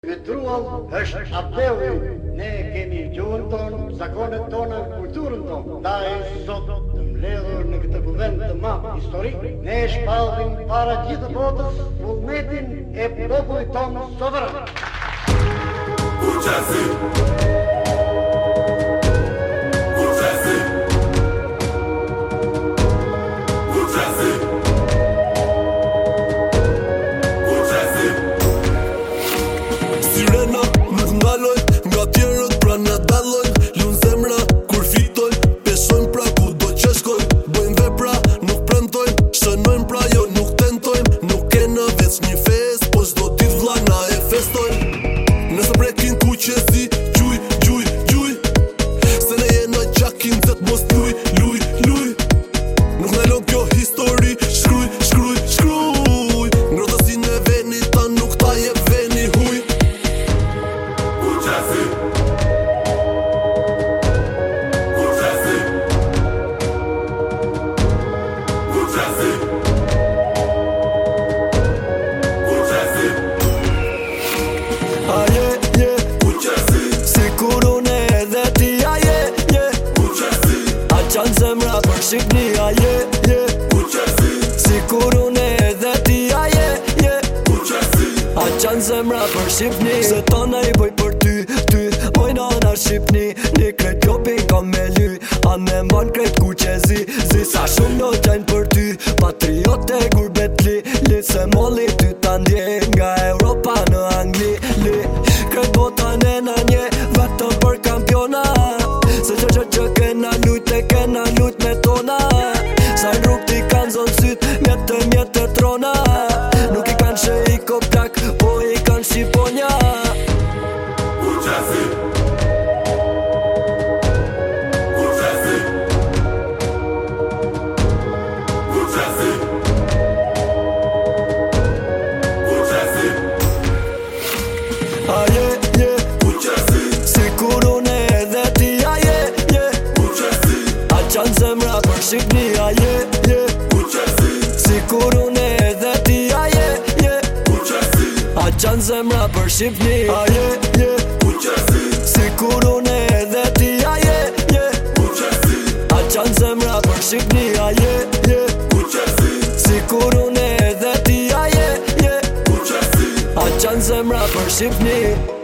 Vëtruall është apelli, ne kemi gjuhën tonë, zakonet tona, kulturën tonë. Ndaj sot të mbledhur në këtë kuvent të madh historik, ne shpallim para gjithë botës vullnetin e popullit tonë sovran. Sirena nuk ndalojnë, nga tjerët pra në dalojnë. Lunë zemra kur fitojnë, pesojnë pra ku do që shkojnë. Bojnë vepra, nuk premtojnë, shënojnë pra jo nuk tentojnë. Nuk kena veç një fest, po çdo ditë vlla na e festojnë. Nëse prekin kuqesi, gjuj, gjuj, gjuj. Se ne jena gjakin zet mos luj, luj, luj. Nuk ndalon kjo histori, shkruj, shkruj, shkruj. Ngrohtësin e venit ta nuk ta jep veni huj. Qanë zemra për Shqipni, aje, je Sikur unë edhe ti, aje, je A qanë zemra për Shqipni, se tona i bëj për ty, ty Mojna në Shqipni, një kret klopin kam me ly A me mban kret ku që zi sa shumë në gjajnë për ty Patriote gurbet li se molli ty ta ndjen Nga Europa në Angli, li Kret botan e në nje, vetëm për kampiona Se që kena lujt e kena lujt me tona Sa në rrug t'i kanë zonë syt, mjetë të trona Nuk i kanë shë i koplak, po i kanë shqiponja Aje, je Sikur unë edhe ti, aje, je A qanë zemra për Shqipni, aje, je Sikur unë edhe ti, aje, je A qanë zemra për Shqipni, aje, je Sikur unë edhe ti, aje, je A qanë zemra për Shqipni, aje, je Sikur unë edhe ti, aje, je A qanë zemra për Shqipni